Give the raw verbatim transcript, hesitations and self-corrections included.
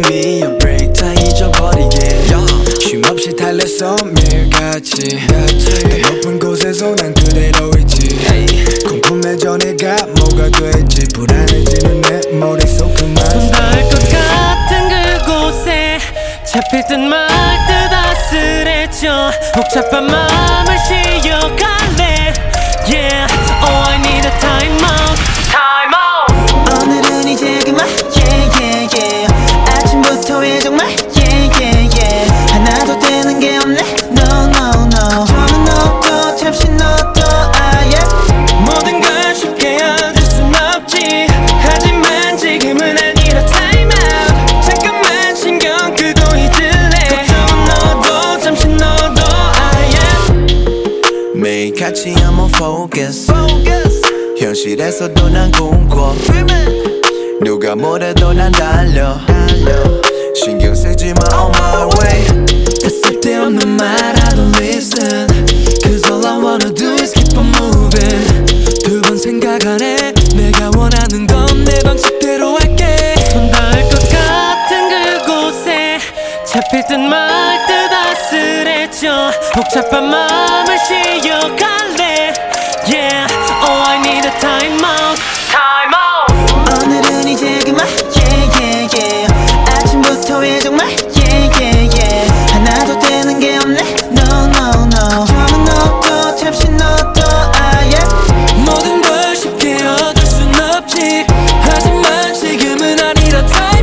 위한 break 다 잊어버리게 쉼없이 달래서 매일같이 더 높은 곳에서 난 그대로 있지 궁금해져 내가 뭐가 될지 불안해지는 내 머릿속 그만 손 닿을 것 같은 그곳에 잡힐 듯 말 듯 아슬해져 복잡한 마음을 쉬어갈래 Yeah, oh I need a time out Time out 오늘은 이제 그만 Yeah, yeah, yeah 아침부터 왜 정말 Yeah, yeah, yeah 하나도 되는 게 없네 No, no, no 걱정은 너도 잠시 너도 아예 모든 걸 쉽게 얻을 순 없지 하지만 지금은 아니라 time out 잠깐만 신경 끄고 잊을래 걱정은 너도 잠시 너도 아예 매일 같이 I'm on focus 현실에서도 난 꿈꿔 누가 뭐래도 난 달려 신경 쓰지 마 on my way 그 쓸데없는 말 I don't listen Cause all I wanna do is keep on moving 두 번 생각 안 해 내가 원하는 건 내 방식대로 할게 손 닿을 것 같은 그곳에 잡힐 듯 말 듯 아슬해져 복잡한 마음을 쉬어갈래 Yeah, oh I need a time out Time out 오늘은 이제 그만 Yeah, yeah, yeah 아침부터 왜 정말 Yeah, yeah, yeah 하나도 되는 게 없네 No, no, no 걱정은 너도 잠시 너도 아예 모든 걸 쉽게 얻을 순 없지 하지만 지금은 아니라 time